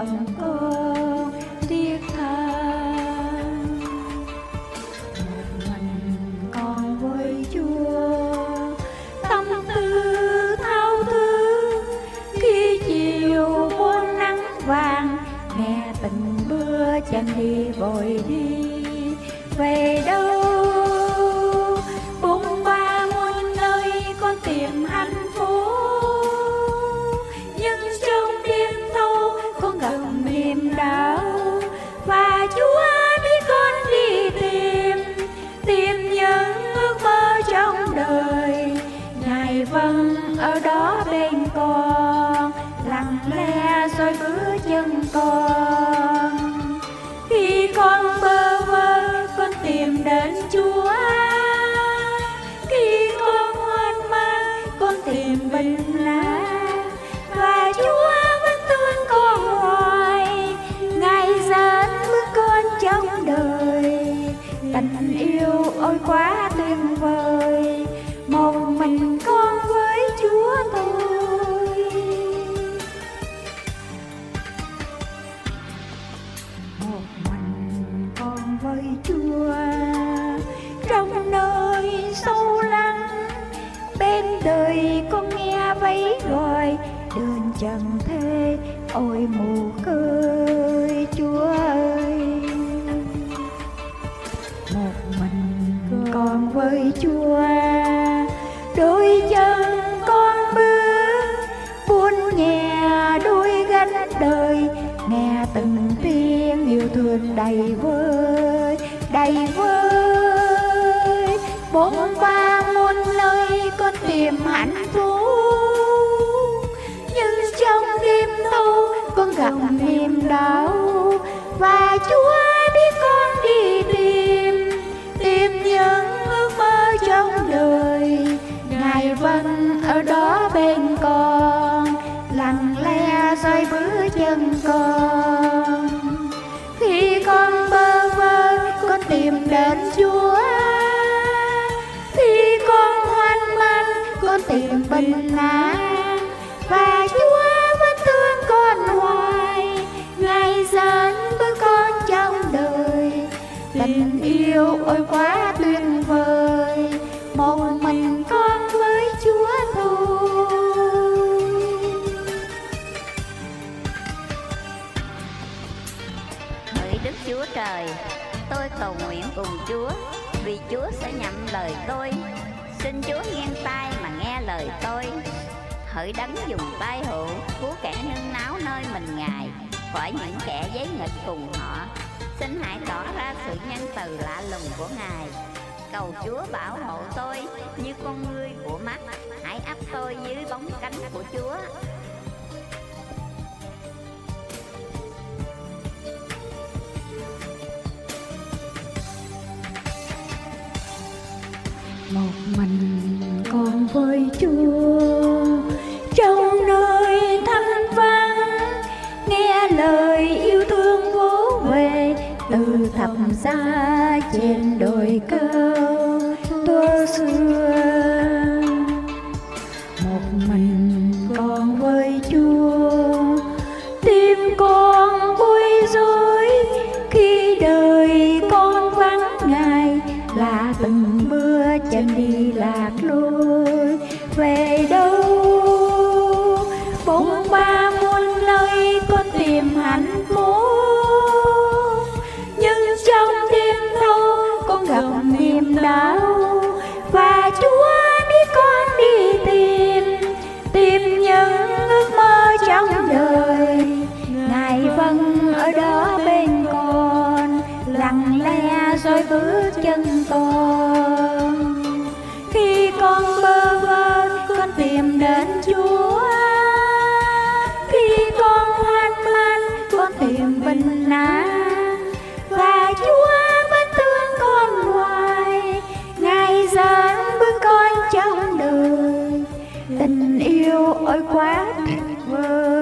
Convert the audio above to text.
lòng con thiết tha. Một mình con với Chúa, tâm tư thao thức khi chiều muôn nắng vàng, nghe từng mưa chân đi vội đi về đâu. Bôn ba muôn nơi con tìm hạnh phúc, nhưng trong đêm thâu con gặp niềm đau. Và Chúa biết con đi tìm những ước mơ trong đời. Ngài vẫn ở đó bên con, lặng lẽ dõi bước chân con. Khi con bơ vơ con tìm đến Chúa, khi con hoang mang con tìm bình an. Và Chúa vẫn thương con hoài, Ngài dẫn bước con trong đời. Tình yêu ôi quá tuyệt vời, một mình con với Chúa thôi. Một mình con với Chúa, trong nơi sâu lắng bên đời con nghe vẫy gọi. Đường trần thế ôi mù cơi Chúa ơi. Một mình con với Chúa, đôi chân con bước buôn nhẹ đôi gánh đời. Nghe từng tiếng yêu thương đầy vơi đầy vơi. Bốn ba muôn nơi con tìm hạnh phúc, nhưng trong đêm thâu con gặp niềm đau. Và Chúa biết con đi tìm những ước mơ trong đời. Ngài vẫn ở đó bên con, lặng lẽ dõi bước chân con. Khi con bơ vơ con tìm đến Chúa, khi con hoang mang con tìm bình an. Và Chúa vẫn thương con hoài, Ngài dẫn bước con trong đời. Tình yêu ôi quá tuyệt vời, một mình con với Chúa thôi. Hỡi Đức Chúa Trời, tôi cầu nguyện cùng Chúa, vì Chúa sẽ nhậm lời tôi. Xin Chúa nghiêng tai mà nghe lời tôi. Hỡi Đấng dùng tay hữu cứu kẻ nương náu nơi mình Ngài khỏi những kẻ giấy nghịch cùng họ. Xin hãy tỏ ra sự nhân từ lạ lùng của Ngài. Cầu Chúa bảo hộ tôi như con ngươi của mắt. Hãy ấp tôi dưới bóng cánh của Chúa. Một mình con với Chúa, trong nơi thanh vắng nghe lời yêu thương vỗ về. Từ thập giá trên đồi cao tua xưa. Một mình con với Chúa, tim con bối rối khi đời con vắng Ngài. Là từng mưa chân đi lạc lối về đâu. Bóng ba muôn nơi con tìm hạnh phúc, nhưng trong đêm thâu con gặp niềm đau. Và Chúa biết con đi tìm những ước mơ trong đời. Ngài vẫn ở đó bên con, lặng lẽ dõi bước chân con. Khi con bơ vơ con tìm đến Chúa, khi con hoang mang con tìm bình an. Và Chúa vẫn thương con hoài, Ngài dẫn bước con trong đời. Tình yêu ôi quá tuyệt vời,